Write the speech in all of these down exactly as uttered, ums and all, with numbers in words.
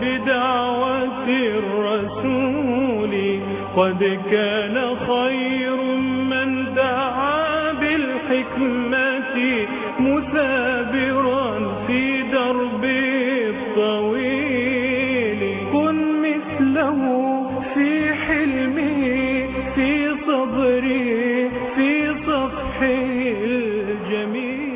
بدعوة الرسول قد كان خير من دعا بالحكمة مثابرا في درب الطويل كن مثله في حلمه في صبره في صفحه الجميل.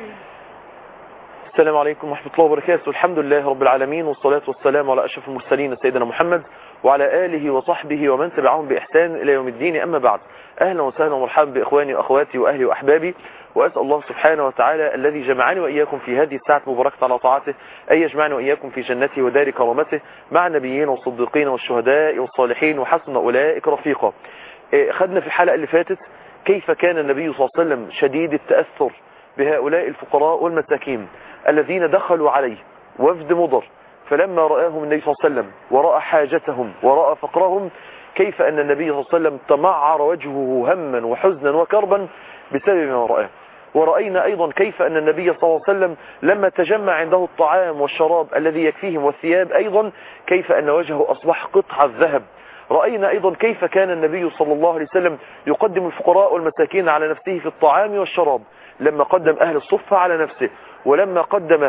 السلام عليكم ورحمة الله وبركاته. الحمد لله رب العالمين، والصلاة والسلام على أشرف المرسلين سيدنا محمد وعلى آله وصحبه ومن تبعهم بإحسان إلى يوم الدين. أما بعد، أهلا وسهلا ومرحبا بإخواني وأخواتي وأهلي وأحبابي، وأسأل الله سبحانه وتعالى الذي جمعني وإياكم في هذه الساعة المباركة على طاعته أن يجمعني وإياكم في جنته ودار كرامته مع النبيين والصديقين والشهداء والصالحين وحسن أولئك رفيقا. خدنا في الحلقة اللي فاتت كيف كان النبي صلى الله عليه وسلم شديد التأثر بهؤلاء الفقراء والمساكين الذين دخلوا عليه وفد مضر، فلما رآهم النبي صلى الله عليه وسلم ورأى حاجتهم ورأى فقرهم كيف أن النبي صلى الله عليه وسلم تمعر وجهه هما وحزنا وكربا بسبب ما رآه. ورأينا أيضا كيف أن النبي صلى الله عليه وسلم لما تجمع عنده الطعام والشراب الذي يكفيهم والثياب أيضا كيف أن وجهه أصبح قطعة ذهب. رأينا أيضا كيف كان النبي صلى الله عليه وسلم يقدم الفقراء والمساكين على نفسه في الطعام والشراب، لما قدم أهل الصفة على نفسه، ولما قدم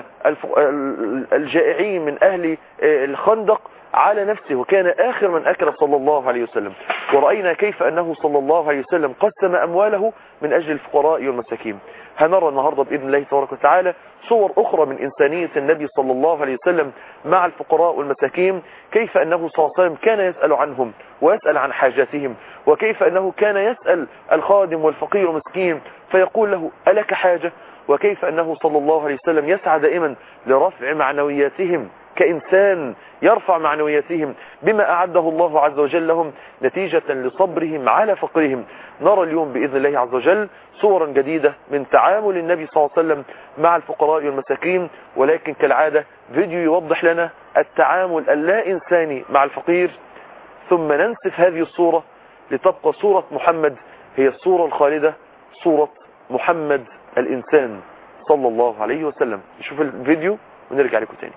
الجائعين من أهل الخندق على نفسه، وكان آخر من أكل صلى الله عليه وسلم. ورأينا كيف أنه صلى الله عليه وسلم قسم أمواله من أجل الفقراء والمساكين. هنرى النهاردة بإذن الله تبارك وتعالى صور أخرى من إنسانية النبي صلى الله عليه وسلم مع الفقراء والمساكين، كيف أنه صلى الله عليه وسلم كان يسأل عنهم ويسأل عن حاجاتهم، وكيف أنه كان يسأل الخادم والفقير والمسكين فيقول له ألك حاجة، وكيف أنه صلى الله عليه وسلم يسعى دائما لرفع معنوياتهم كإنسان يرفع معنوياتهم بما أعده الله عز وجل لهم نتيجة لصبرهم على فقرهم. نرى اليوم بإذن الله عز وجل صورا جديدة من تعامل النبي صلى الله عليه وسلم مع الفقراء والمساكين، ولكن كالعادة فيديو يوضح لنا التعامل اللا إنساني مع الفقير، ثم ننسف هذه الصورة لتبقى صورة محمد هي الصورة الخالدة، صورة محمد الإنسان صلى الله عليه وسلم. نشوف الفيديو ونرجع لكم تاني.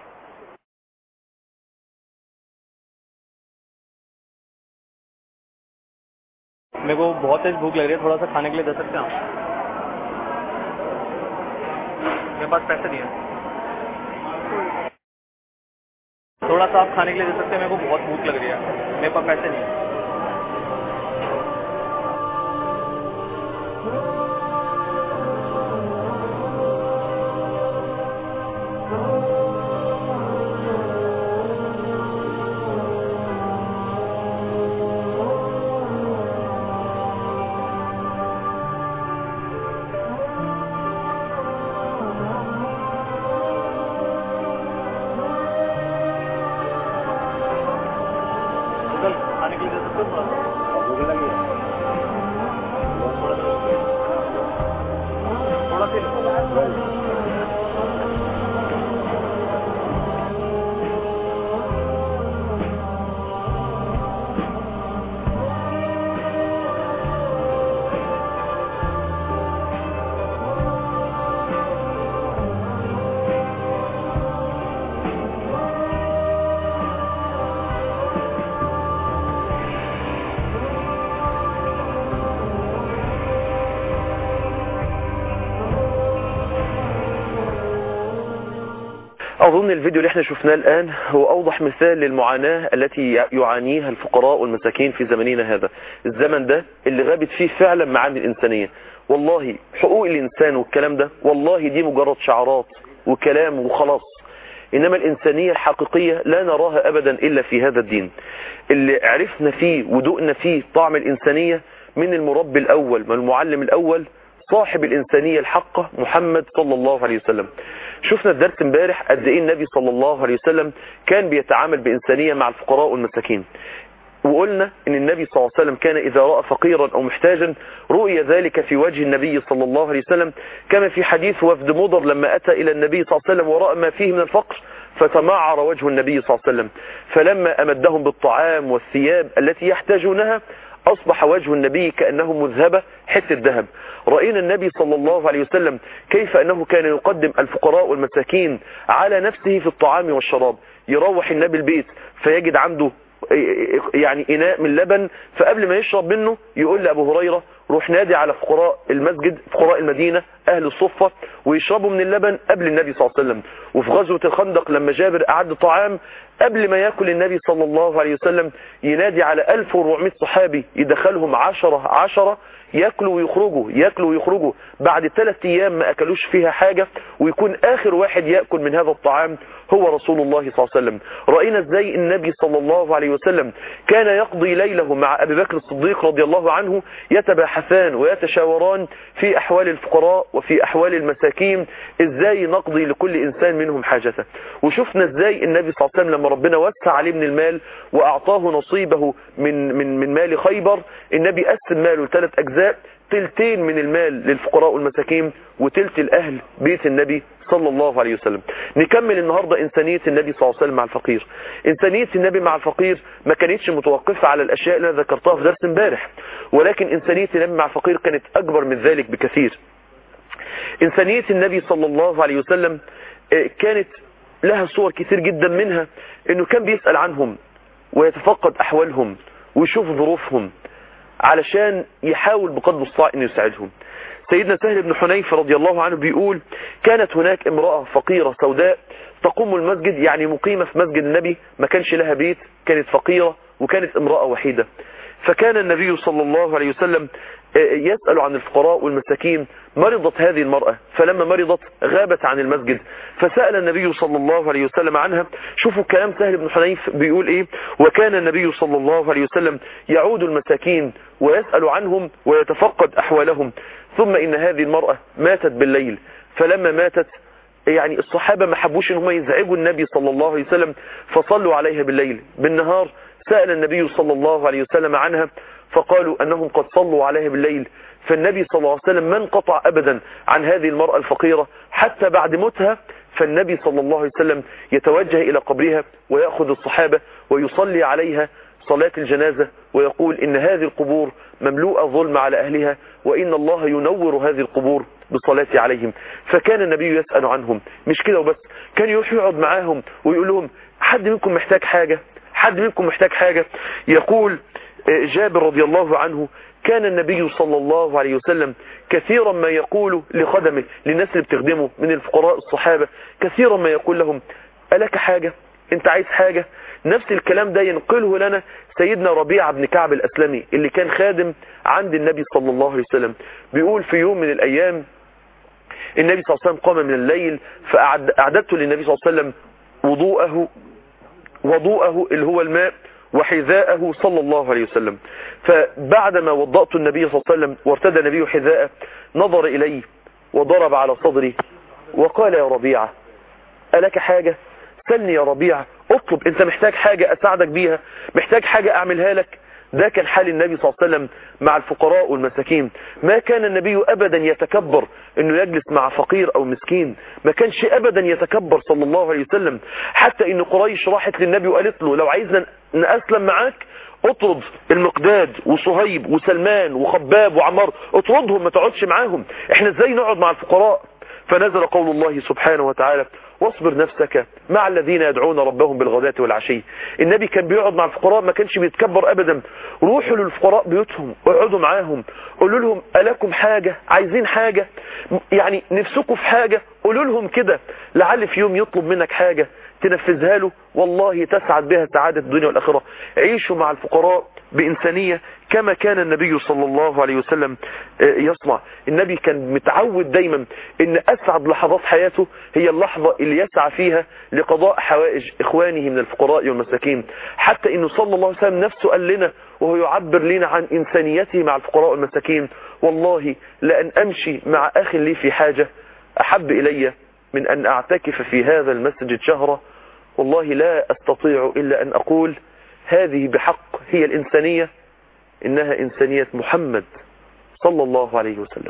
मेरे को बहुत तेज भूख लग रही है, थोड़ा सा खाने के लिए दे सकते हैं आप? मेरे पास पैसे नहीं है, थोड़ा सा आप खाने के लिए दे सकते हैं? मेरे को बहुत भूख लग रही है, मेरे पास पैसे नहीं है। खाने के लिए दे सकते हो? थोड़ा सा أظن الفيديو اللي احنا شفناه الآن هو أوضح مثال للمعاناة التي يعانيها الفقراء والمساكين في زمننا هذا، الزمن ده اللي غابت فيه فعلا معاني الإنسانية. والله حقوق الإنسان والكلام ده والله دي مجرد شعارات وكلام وخلاص، إنما الإنسانية الحقيقية لا نراها أبدا إلا في هذا الدين اللي عرفنا فيه ودقنا فيه طعم الإنسانية من المربي الأول، من المعلم الأول، صاحب الإنسانية الحقة محمد صلى الله عليه وسلم. شفنا الدرس امبارح قد ايه النبي صلى الله عليه وسلم كان بيتعامل بإنسانية مع الفقراء والمساكين، وقلنا ان النبي صلى الله عليه وسلم كان اذا رأى فقيرا او محتاجا رؤي ذلك في وجه النبي صلى الله عليه وسلم، كما في حديث وفد مضر لما اتى الى النبي صلى الله عليه وسلم ورأى ما فيه من الفقر فتمعر وجه النبي صلى الله عليه وسلم، فلما امدهم بالطعام والثياب التي يحتاجونها أصبح وجه النبي كأنه مذهبة حتة ذهب. رأينا النبي صلى الله عليه وسلم كيف أنه كان يقدم الفقراء والمساكين على نفسه في الطعام والشراب، يروح النبي البيت فيجد عنده يعني إناء من لبن، فقبل ما يشرب منه يقول لأبو هريرة روح نادي على فقراء المسجد، فقراء المدينة أهل الصفة، ويشربوا من اللبن قبل النبي صلى الله عليه وسلم. وفي غزوة الخندق لما جابر أعد طعام قبل ما يأكل النبي صلى الله عليه وسلم ينادي على ألف وأربعمائة صحابي يدخلهم عشرة عشرة يأكلوا ويخرجوا يأكلوا ويخرجوا بعد ثلاث أيام ما أكلوش فيها حاجة، ويكون آخر واحد يأكل من هذا الطعام هو رسول الله صلى الله عليه وسلم. رأينا ازاي النبي صلى الله عليه وسلم كان يقضي ليله مع أبي بكر الصديق رضي الله عنه يتباحثان ويتشاوران في أحوال الفقراء وفي أحوال المساكين، ازاي نقضي لكل إنسان منهم حاجته. وشفنا ازاي النبي صلى الله عليه وسلم لما ربنا وسع عليه من المال وأعطاه نصيبه من من من مال خيبر، النبي قسم ماله لثلاث أجزاء، تلتين من المال للفقراء والمساكين وتلت الأهل بيت النبي صلى الله عليه وسلم. نكمل النهاردة إنسانية النبي صلى الله عليه وسلم مع الفقير. إنسانية النبي مع الفقير ما كانتش متوقفة على الأشياء اللي أنا ذكرتها في درس امبارح، ولكن إنسانية النبي مع الفقير كانت أكبر من ذلك بكثير. إنسانية النبي صلى الله عليه وسلم كانت لها صور كتير جدا، منها أنه كان بيسأل عنهم ويتفقد أحوالهم ويشوف ظروفهم علشان يحاول بقدر الصاع أن يساعدهم. سيدنا سهل بن حنيف رضي الله عنه بيقول كانت هناك امرأة فقيرة سوداء تقوم المسجد، يعني مقيمة في مسجد النبي، ما كانش لها بيت، كانت فقيرة وكانت امرأة وحيدة. فكان النبي صلى الله عليه وسلم يسأل عن الفقراء والمساكين. مرضت هذه المرأة، فلما مرضت غابت عن المسجد، فسأل النبي صلى الله عليه وسلم عنها. شوفوا كلام سهل بن حنيف بيقول ايه: وكان النبي صلى الله عليه وسلم يعود المساكين ويسأل عنهم ويتفقد أحوالهم. ثم إن هذه المرأة ماتت بالليل، فلما ماتت يعني الصحابة ما حبوش ان هم يزعجوا النبي صلى الله عليه وسلم فصلوا عليها بالليل. بالنهار سأل النبي صلى الله عليه وسلم عنها فقالوا أنهم قد صلوا عليها بالليل. فالنبي صلى الله عليه وسلم ما انقطع أبدا عن هذه المرأة الفقيرة حتى بعد موتها. فالنبي صلى الله عليه وسلم يتوجه إلى قبرها ويأخذ الصحابة ويصلي عليها صلاة الجنازة ويقول إن هذه القبور مملوءة ظلم على أهلها وإن الله ينور هذه القبور بالصلاة عليهم. فكان النبي يسأل عنهم. مش كده وبس، كان يروح يقعد معاهم ويقول لهم حد منكم محتاج حاجة، حد منكم محتاج حاجة. يقول جابر رضي الله عنه كان النبي صلى الله عليه وسلم كثيرا ما يقول لخدمه، للناس اللي بتخدمه من الفقراء الصحابة، كثيرا ما يقول لهم ألك حاجة؟ انت عايز حاجة؟ نفس الكلام ده ينقله لنا سيدنا ربيعة بن كعب الأسلمي اللي كان خادم عند النبي صلى الله عليه وسلم. بيقول في يوم من الأيام النبي صلى الله عليه وسلم قام من الليل فأعددت للنبي صلى الله عليه وسلم وضوءه وضوءه اللي هو الماء وحذاءه صلى الله عليه وسلم. فبعدما وضأت النبي صلى الله عليه وسلم وارتدى النبي حذاءه نظر إلي وضرب على صدري وقال يا ربيعة ألك حاجة؟ سلني يا ربيعة، اطلب، انت محتاج حاجة اساعدك بيها، محتاج حاجة اعملها لك. ده كان حال النبي صلى الله عليه وسلم مع الفقراء والمساكين. ما كان النبي ابدا يتكبر انه يجلس مع فقير او مسكين، ما كانش ابدا يتكبر صلى الله عليه وسلم. حتى ان قريش راحت للنبي وقالت له لو عايزنا نأسلم معاك اطرد المقداد وصهيب وسلمان وخباب وعمار، اطردهم ما تقعدش معاهم، احنا ازاي نقعد مع الفقراء؟ فنزل قول الله سبحانه وتعالى واصبر نفسك مع الذين يدعون ربهم بالغداة والعشي. النبي كان بيقعد مع الفقراء، ما كانش بيتكبر ابدا. روحوا للفقراء بيوتهم اقعدوا معاهم، قولوا لهم ألكم حاجة؟ عايزين حاجة؟ يعني نفسكم في حاجة؟ قولوا لهم كده، لعل في يوم يطلب منك حاجة تنفذها له والله تسعد بها سعادة الدنيا والآخرة. عيشوا مع الفقراء بإنسانية كما كان النبي صلى الله عليه وسلم يصنع. النبي كان متعود دايما ان اسعد لحظات حياته هي اللحظة اللي يسعى فيها لقضاء حوائج اخوانه من الفقراء والمساكين. حتى انه صلى الله عليه وسلم نفسه قال لنا وهو يعبر لنا عن انسانيته مع الفقراء والمساكين: والله لأن امشي مع اخ لي في حاجة احب الي من ان اعتكف في هذا المسجد شهرا. والله لا استطيع الا ان اقول هذه بحق هي الانسانية، إنها إنسانية محمد صلى الله عليه وسلم.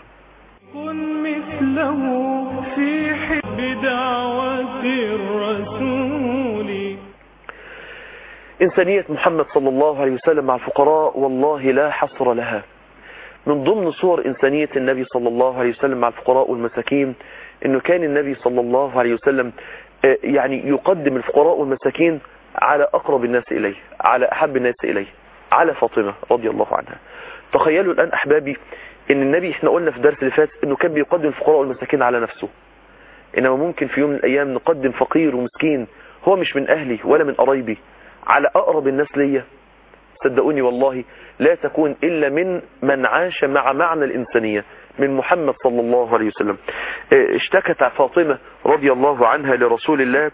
كن مثله في حب دعوة الرسول. إنسانية محمد صلى الله عليه وسلم مع الفقراء والله لا حصر لها. من ضمن صور إنسانية النبي صلى الله عليه وسلم مع الفقراء والمساكين إنه كان النبي صلى الله عليه وسلم يعني يقدم الفقراء والمساكين على أقرب الناس إليه، على أحب الناس إليه، على فاطمة رضي الله عنها. تخيلوا الآن أحبابي إن النبي، إحنا قلنا في درس اللي فات إنه كان بيقدم الفقراء والمساكين على نفسه، إنما ممكن في يوم من الأيام نقدم فقير ومسكين هو مش من أهلي ولا من قرايبي على أقرب الناس ليا. صدقوني والله لا تكون إلا من من عاش مع معنى الإنسانية، من محمد صلى الله عليه وسلم. اشتكت فاطمة رضي الله عنها لرسول الله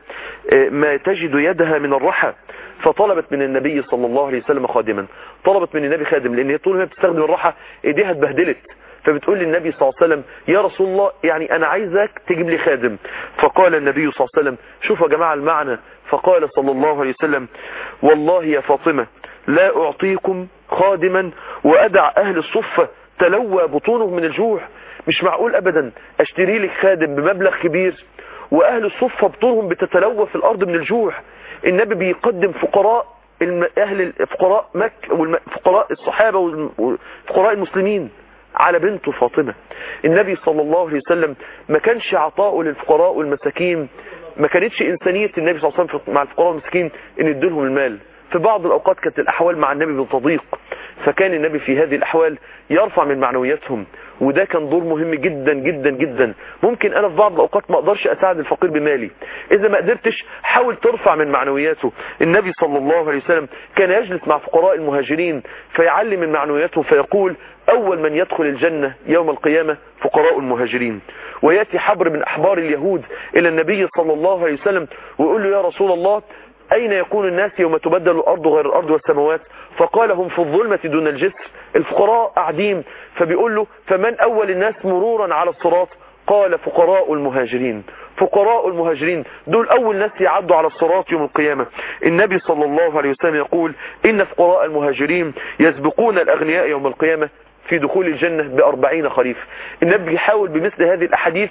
ما تجد يدها من الرحى، فطلبت من النبي صلى الله عليه وسلم خادما. طلبت من النبي خادم لأن هي طول ما بتستخدم الرحى ايديها اتبهدلت، فبتقول للنبي صلى الله عليه وسلم يا رسول الله يعني أنا عايزك تجيب لي خادم. فقال النبي صلى الله عليه وسلم، شوفوا يا جماعة المعنى، فقال صلى الله عليه وسلم والله يا فاطمة لا أعطيكم خادما وأدع أهل الصفة تلوى بطونهم من الجوع. مش معقول أبدا أشتري لك خادم بمبلغ كبير وأهل الصفة بطونهم بتتلوى في الأرض من الجوع. النبي بيقدم فقراء أهل الفقراء مكة وفقراء الصحابة وفقراء المسلمين على بنته فاطمة. النبي صلى الله عليه وسلم ما كانش عطاؤه للفقراء والمساكين، ما كانتش إنسانية النبي صلى الله عليه وسلم مع الفقراء والمساكين إن يديلهم المال. في بعض الأوقات كانت الأحوال مع النبي بتضيق، فكان النبي في هذه الأحوال يرفع من معنوياتهم، وده كان دور مهم جدا جدا جدا. ممكن أنا في بعض الأوقات ما أقدرش أساعد الفقير بمالي، إذا ما قدرتش حاول ترفع من معنوياته. النبي صلى الله عليه وسلم كان يجلس مع فقراء المهاجرين فيعلم من معنوياتهم، فيقول أول من يدخل الجنة يوم القيامة فقراء المهاجرين. ويأتي حبر من أحبار اليهود إلى النبي صلى الله عليه وسلم ويقول له يا رسول الله أين يكون الناس يوم تبدل الأرض غير الأرض والسماوات؟ فقال هم في الظلمة دون الجسر، الفقراء قاعدين. فبيقول له فمن أول الناس مرورا على الصراط؟ قال فقراء المهاجرين. فقراء المهاجرين دول أول ناس يعدوا على الصراط يوم القيامة. النبي صلى الله عليه وسلم يقول إن فقراء المهاجرين يسبقون الأغنياء يوم القيامة في دخول الجنة بأربعين خريف. النبي يحاول بمثل هذه الأحاديث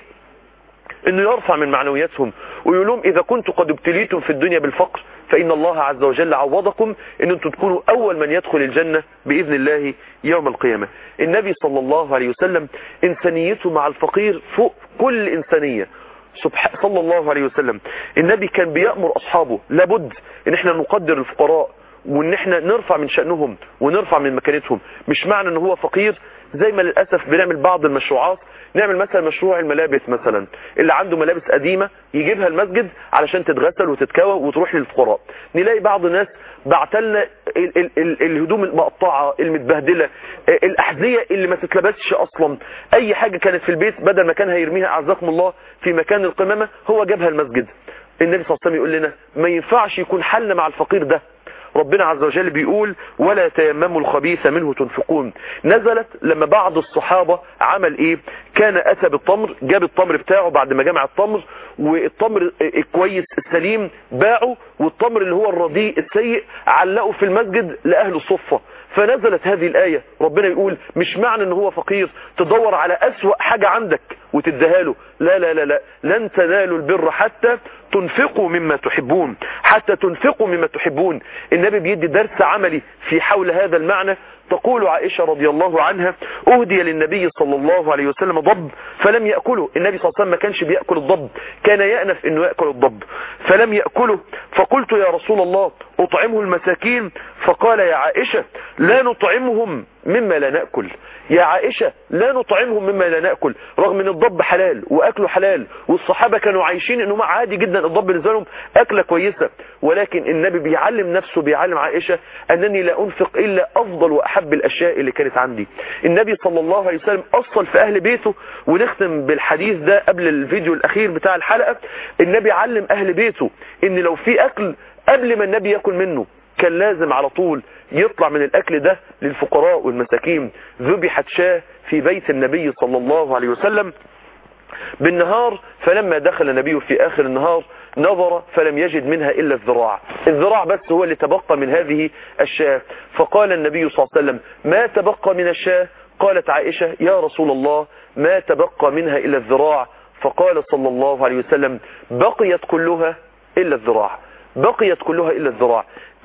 انه يرفع من معنوياتهم ويقول لهم اذا كنتم قد ابتليتم في الدنيا بالفقر فان الله عز وجل عوضكم ان انتم تكونوا اول من يدخل الجنة باذن الله يوم القيامة. النبي صلى الله عليه وسلم انسانيته مع الفقير فوق كل انسانية صلى الله عليه وسلم. النبي كان بيأمر اصحابه لابد ان احنا نقدر الفقراء وان احنا نرفع من شأنهم ونرفع من مكانتهم. مش معنى ان هو فقير زي ما للأسف بنعمل بعض المشروعات، نعمل مثلا مشروع الملابس مثلا، اللي عنده ملابس قديمة يجيبها المسجد علشان تتغسل وتتكوى وتروح للفقراء. نلاقي بعض الناس بعتلنا ال ال ال الهدوم المقطعة المتبهدلة، الأحذية اللي ما تتلبسش أصلا، أي حاجة كانت في البيت بدل ما كان هيرميها أعزكم الله في مكان القمامة هو جابها المسجد. النبي صلى الله عليه وسلم يقول لنا ما ينفعش يكون حل مع الفقير ده. ربنا عز وجل بيقول ولا تيمموا الخبيث منه تنفقون. نزلت لما بعض الصحابة عمل ايه؟ كان اتى بالتمر، جاب التمر بتاعه بعد ما جمع التمر، والتمر الكويس السليم باعه، والتمر اللي هو الرديء السيء علقه في المسجد لأهل الصفة. فنزلت هذه الآية، ربنا يقول مش معنى ان هو فقير تدور على أسوأ حاجة عندك وتديها له، لا لا لا لا لن تنالوا البر حتى تنفقوا مما تحبون، حتى تنفقوا مما تحبون. النبي بيدي درس عملي في حول هذا المعنى. تقول عائشة رضي الله عنها أهدي للنبي صلى الله عليه وسلم ضب فلم يأكله. النبي صلى الله عليه وسلم ما كانش بيأكل الضب، كان يأنف انه يأكل الضب فلم يأكله. فقلت يا رسول الله أطعمه المساكين؟ فقال يا عائشة لا نطعمهم مما لا نأكل. يا عائشة لا نطعمهم مما لا نأكل، رغم ان الضب حلال واكله حلال، والصحابة كانوا عايشين انهم عادي جدا الضب بالنسبه لهم اكله كويسة، ولكن النبي بيعلم نفسه بيعلم عائشة انني لا انفق الا افضل واحب الاشياء اللي كانت عندي. النبي صلى الله عليه وسلم اصل في اهل بيته، ونختم بالحديث ده قبل الفيديو الاخير بتاع الحلقة. النبي علم اهل بيته ان لو في اكل قبل ما النبي ياكل منه كان لازم على طول يطلع من الأكل ده للفقراء والمساكين. ذبحت شاة في بيت النبي صلى الله عليه وسلم بالنهار، فلما دخل النبي في آخر النهار نظر فلم يجد منها إلا الذراع، الذراع بس هو اللي تبقى من هذه الشاة. فقال النبي صلى الله عليه وسلم ما تبقى من الشاة؟ قالت عائشة يا رسول الله ما تبقى منها إلا الذراع. فقال صلى الله عليه وسلم بقيت كلها إلا الذراع، بقيت كلها إلا الذراع.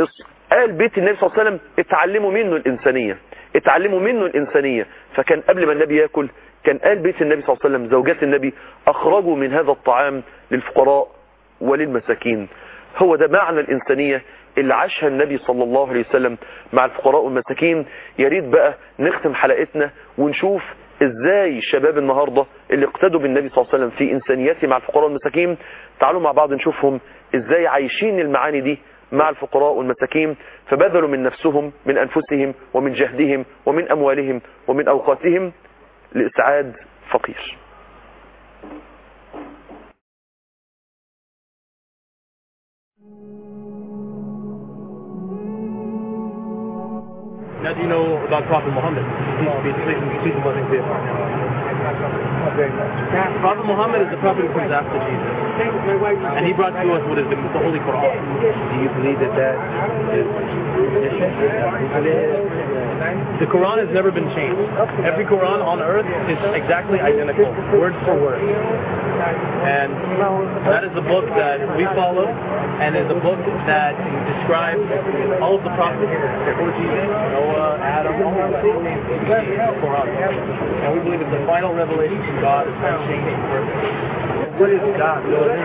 قال بيت النبي صلى الله عليه وسلم اتعلموا منه الإنسانية، اتعلموا منه الإنسانية. فكان قبل ما النبي يأكل كان قال بيت النبي صلى الله عليه وسلم زوجات النبي أخرجوا من هذا الطعام للفقراء وللمساكين. هو ده معنى الإنسانية اللي عاشها النبي صلى الله عليه وسلم مع الفقراء والمساكين. يريد بقى نختم حلقتنا ونشوف ازاي شباب النهاردة اللي اقتدوا بالنبي صلى الله عليه وسلم في إنسانيته مع الفقراء والمساكين، تعالوا مع بعض نشوفهم ازاي عايشين المعاني دي مع الفقراء والمساكين، فبذلوا من نفسهم من أنفسهم ومن جهدهم ومن أموالهم ومن أوقاتهم لإسعاد فقير. Now do you know about Prophet Muhammad? Prophet Muhammad is the prophet who comes after Jesus. And he brought to us what is the, the Holy Quran. Do you believe that that is The Quran has never been changed. Every Quran on earth is exactly identical, word for word. And that is the book that we follow, and is a book that describes all of the prophets before Jesus, Noah, Adam, all of the names in the Quran. And we believe it's the final revelation from God. It's unchanging, perfect. What is God?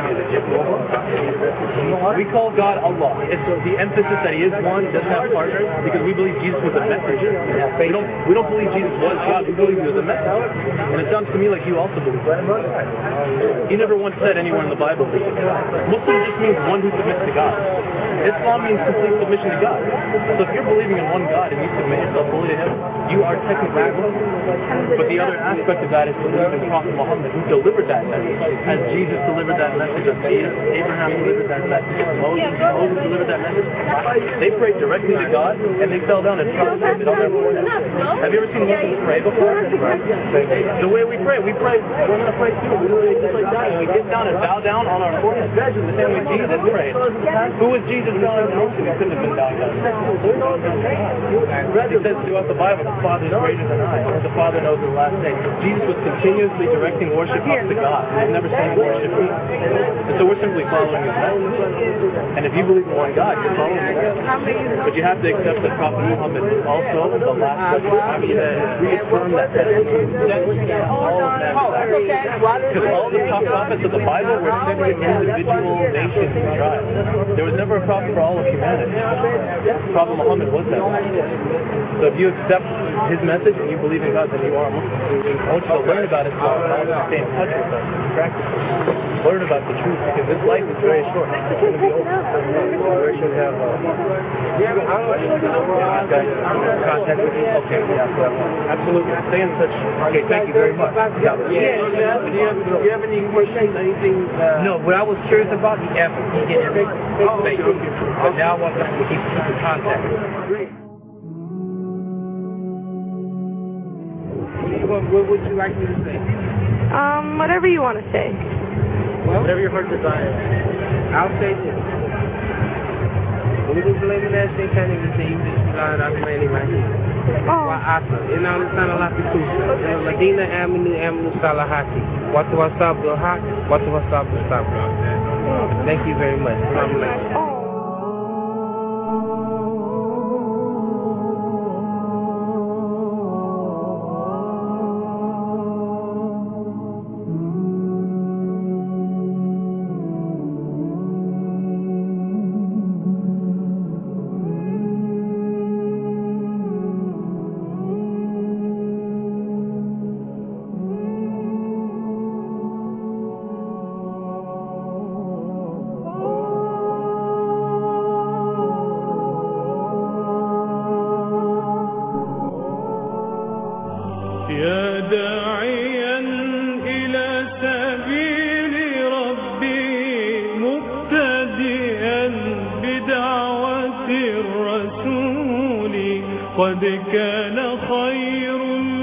We call God Allah. It's the emphasis that He is one, doesn't have partners, because we believe Jesus was a messenger. We don't, we don't believe Jesus was God, we believe He was a messenger. And it sounds to me like you also believe that. He never once said anywhere in the Bible that Muslim just means one who submits to God. Islam means complete submission to God. So if you're believing in one God and you submit yourself fully to Him, you are technically a Muslim. But the other aspect of that is to believe in Prophet Muhammad, who delivered that message. As Jesus delivered that message, as Abraham delivered that message, as Moses, Moses delivered that message. They prayed directly to God, and they fell down and prostrated on their forehead. Have you ever seen Muslims pray before? The way we pray, we pray, we're going to pray too. We pray just like that, and we get down and bow down on our forehead. The same way Jesus prayed. Who was Jesus bowing down to? He couldn't have been bowing down. It says throughout the Bible, the Father is greater than I, or the Father knows the last day. Jesus was continuously directing worship up to God. He's never saying worship me. And so we're simply following His message. And if you believe in one God, you're following Him. But you have to accept that Prophet Muhammad is also the last prophet that reaffirmed that testimony. All of them. Because all the prophets of the Bible were sent to individual nations and tribes. There was never a prophet for all of humanity. Prophet Muhammad was that message. So if you accept his message and you believe in God, then you are a Muslim. I want you to learn about Islam and stay in touch with us, practice it. Learn about the truth, because this life is very short. It's going to be over. Where should have uh, contact with you? Okay, yeah, absolutely. Stay in touch. Okay, thank you very much. Yeah. Do you have, do you have any questions, anything? Uh, no, what I was curious about, he answered. He did everything. Oh, okay. But now I want to keep in contact. What, what would you like me to say? Um, whatever you want to say. Well, whatever your heart desires. I'll say this. Uli kukulemea shetani visaidia kila rahmani rahim. Wa asa inaonekana la kutusa. Ladina aminu aminu salahati. Watu wasabu haki, watu wasabu sabu. Thank you very much. Assalamu alaikum. يا داعيا إلى سبيل ربي مبتدئا بدعوة الرسول قد كان خير